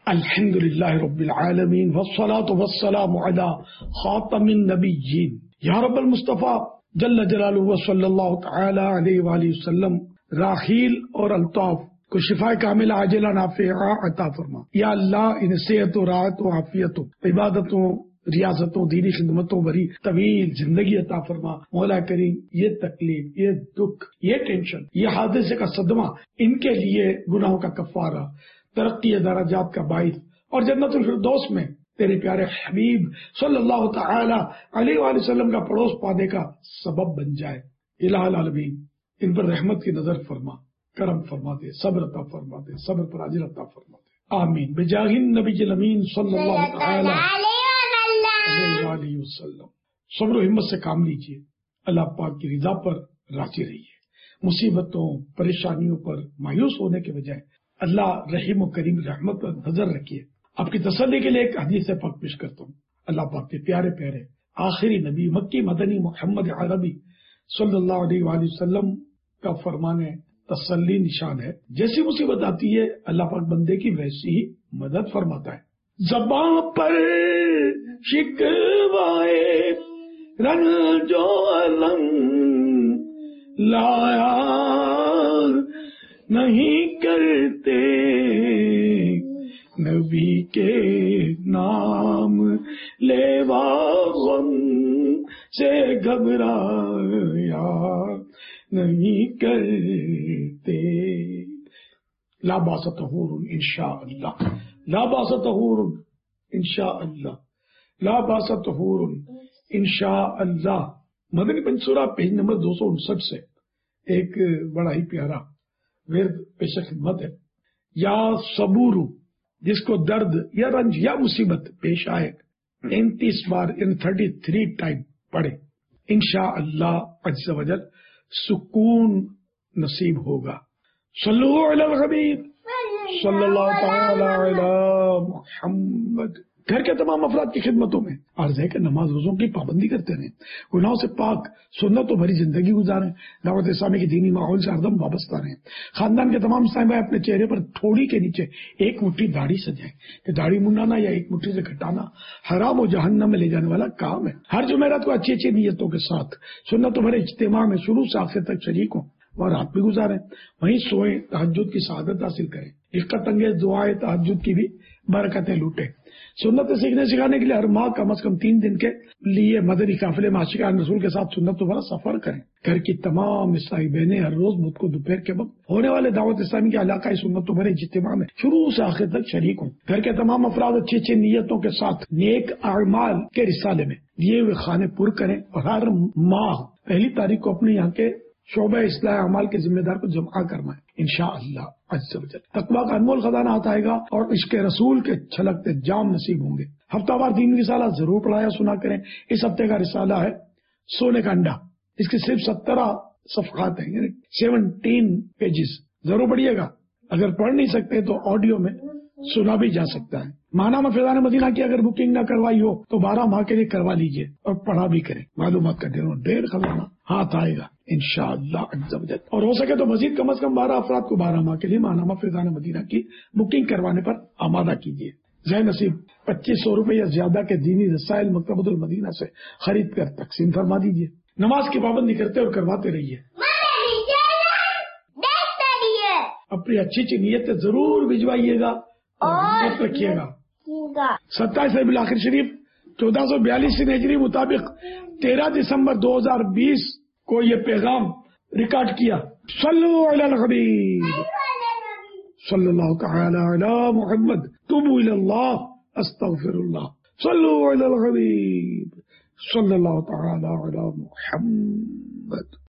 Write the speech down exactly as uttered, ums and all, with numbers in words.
الحمد للہ رب العالمین والصلاة والسلام علی خاتم النبیین یا رب المصطفیٰ جل جلالہ وصلی اللہ تعالی علیہ وآلہ وسلم راحیل اور الطاف کو شفا کامل عاجلہ نافعہ عطا فرما۔ یا اللہ انہیں صحت و راحت و عافیت و عبادتوں ریاضتوں دینی خدمتوں بری طویل زندگی عطا فرما۔ مولا کریم یہ تکلیف، یہ دکھ، یہ ٹینشن، یہ حادثے کا صدمہ ان کے لیے گناہوں کا کفارہ، ترقی درجات کا باعث اور جنت الفردوس میں تیرے پیارے حبیب صلی اللہ تعالی علیہ وآلہ وسلم کا پڑوس پانے کا سبب بن جائے۔ الہ العالمین ان پر رحمت کی نظر فرما، کرم فرما دے، صبر عطا فرما دے، صبر پر اجر عطا فرما دے، آمین بجاہ النبی الامین صلی اللہ تعالی علیہ وآلہ وسلم۔ صبر و ہمت سے کام لیجیے، اللہ پاک کی رضا پر راضی رہیے، مصیبتوں پریشانیوں پر مایوس ہونے کے بجائے اللہ رحیم و کریم رحمت پر نظر رکھیے۔ آپ کی تسلی کے لیے ایک حدیث پاک پیش کرتا ہوں۔ اللہ پاک کے پیارے پیارے آخری نبی مکی مدنی محمد عربی صلی اللہ علیہ وآلہ وسلم کا فرمان ہے، تسلی نشان ہے، جیسی مصیبت آتی ہے اللہ پاک بندے کی ویسی ہی مدد فرماتا ہے۔ زباں پر شکوائے رنج و الم لایا نہیں کرتے، نبی کے نام لیوا غم سے گھبرایا نہیں کرتے۔ لا باس طہور انشاء اللہ، لا باس طہور انشاء اللہ، لا باس طہور انشاء اللہ۔ مدنی پنسورہ پیج نمبر دو سو انسٹھ سے ایک بڑا ہی پیارا ورد پیش خدمت ہے۔ یا صبور، جس کو درد یا رنج یا مصیبت پیش آئے تینتیس بار ان تھرٹی تھری ٹائم پڑھے، انشاء اللہ عز و جل سکون نصیب ہوگا۔ صلو علی الحبیب صلی اللہ تعالی علی محمد۔ گھر کے تمام افراد کی خدمتوں میں عرض ہے کہ نماز روزوں کی پابندی کرتے رہیں، گناہوں سے پاک سنتوں بھری زندگی گزاریں، دعوت اسلامی کے دینی ماحول سے ہردم وابستہ رہیں۔ خاندان کے تمام صاحب اپنے چہرے پر تھوڑی کے نیچے ایک مٹھی داڑھی سجائیں کہ داڑھی منڈانا یا ایک مٹھی سے گھٹانا حرام و جہنم میں لے جانے والا کام ہے۔ ہر جمعرات کو اچھی اچھی نیتوں کے ساتھ سنتوں بھرے اجتماع میں شروع سے آخر تک شریک ہوں اور رات بھی گزاریں، وہیں سوئیں، تہجد کی سعادت حاصل کریں، رفقت انگیز دعائیں تہجد کی بھی برکتیں لوٹیں۔ سنت سیکھنے سکھانے کے لیے ہر ماہ کم از کم تین دن کے لیے مدنی قافلے میں عاشقان رسول کے ساتھ سنت والا سفر کریں۔ گھر کی تمام عیسائی بہنیں ہر روز بدھ کو دوپہر کے وقت ہونے والے دعوت اسلامی کے علاقائی سنتوں بھرے اجتماع میں شروع سے آخر تک شریک ہوں۔ گھر کے تمام افراد اچھی اچھی نیتوں کے ساتھ نیک اعمال کے رسالے میں دیے ہوئے خانے پر کریں اور ہر ماہ پہلی تاریخ کو اپنے یہاں کے شعبہ اصلاح اعمال کے ذمہ دار کو جمع کرنا ہے انشاءاللہ عز و جل۔ تقویٰ کا انمول خزانہ آتا ہے گا اور عشق رسول کے چھلکتے جام نصیب ہوں گے۔ ہفتہ وار دین رسالہ ضرور پڑھایا سنا کریں۔ اس ہفتے کا رسالہ ہے سونے کا انڈا، اس کے صرف سترہ صفحات ہیں، یعنی سیونٹین پیجز، ضرور پڑھیے گا۔ اگر پڑھ نہیں سکتے تو آڈیو میں سنا بھی جا سکتا ہے۔ ماہنامہ فیضان مدینہ کی اگر بکنگ نہ کروائی ہو تو بارہ ماہ کے لیے کروا لیجئے اور پڑھا بھی کریں۔ معلومات کا ڈھیر ڈھیر خزانہ ہاتھ آئے گا انشاءاللہ عز و جل۔ اور ہو سکے تو مزید کم از کم بارہ افراد کو بارہ ماہ کے لیے ماہنامہ فیضان مدینہ کی بکنگ کروانے پر آمادہ کیجیے۔ ذہ نصیب پچیس سو روپے یا زیادہ کے دینی رسائل مکتبۃ المدینہ سے خرید کر تقسیم فرما دیجیے۔ نماز کی پابندی کرتے اور کرواتے رہیے۔ اپنی اچھی اچھی نیت ضرور بھجوائیے گا اور رکھیے گا۔ ستائیس ربیع الاخر شریف چودہ سو بیالیس ہجری مطابق تیرہ دسمبر دو ہزار بیس کو یہ پیغام ریکارڈ کیا۔ صلو علی الحبیب صلی اللہ تعالی علی محمد، توبوا الی اللہ استغفر اللہ، صلو علی الحبیب صلی اللہ تعالی علی محمد۔